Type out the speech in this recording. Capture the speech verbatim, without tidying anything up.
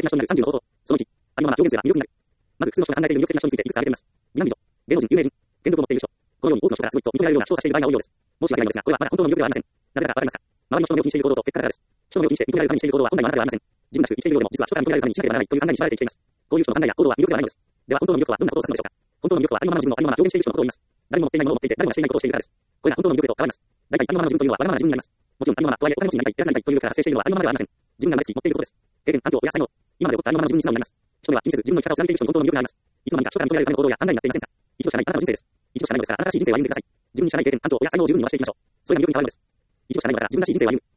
な人になるさんじゅうの方法。そのいち、ありのまま表現すれば魅力になる。まず、普通の人が考えている魅力的な人についていくつか挙げてみます。になん以上。芸能人、有名人、権力を持っている人。このように多くの人からすごいと認められるような調査している場合が多いようです。申し訳ないのですが、これはまだ本当の魅力ではありません。なぜだかわかりますか？周りの人の魅力にしている行動と結果からです。人の魅力にして認められるためにしている行動は本来はあなたではありません。自分らしく生きているようでも実は人から認められるためにしなければならないという考えに縛られて生きています。こういう人の考えや行動は魅力ではないのです。では本当の魅力とはどんなことを指すのでしょうか？本当の魅力とはありのままの自分のありのまま表現している人のことを言います。誰も持っていないものを持っていて誰もがしていないことをしているからです。これが本当の魅力へと変わります。大体ありのままの自分というのはわがままな自分になります。もちろんありのままとはいえお金持ちになりたい、偉くなりたいという欲から発生しているのはありのままではありません。自分が大好き持っていることです。経験、環境や才能。今まで起こったありのままの自分に素直になります。人では気にせず自分の生き方を貫いている人に本当の魅力があります。いつの間にか人から認められるための行動や考えになっていませんか？一度しかないあなたの人生です。一度しかないのですからあなたらしい人生を歩んでください。自分にしかない経験、環境や才能を十分に回していきましょう。それが魅力に変わるのです。一度しかないのだから自分らしい人生を歩む。